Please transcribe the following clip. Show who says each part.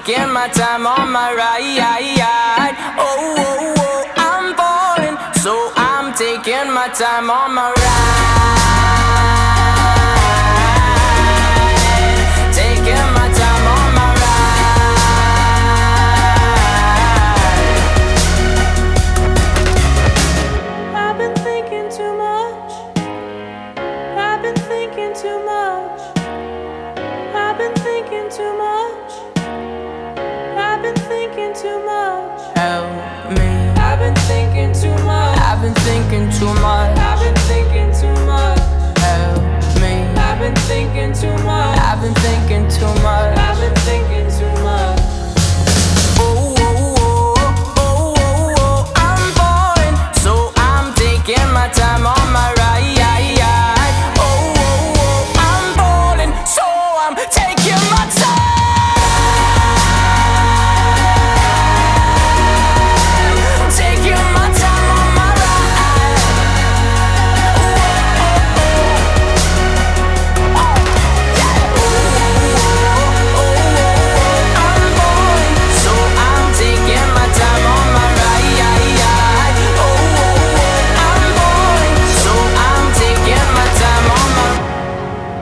Speaker 1: taking my time on my ride. Oh, oh, oh, I'm falling, so I'm taking my time on my ride. Taking my time on my ride. I've been thinking too much. I've been thinking too much. I've been thinking too much. I've been thinking too much. Help me. I've been thinking too much. I've been thinking too much.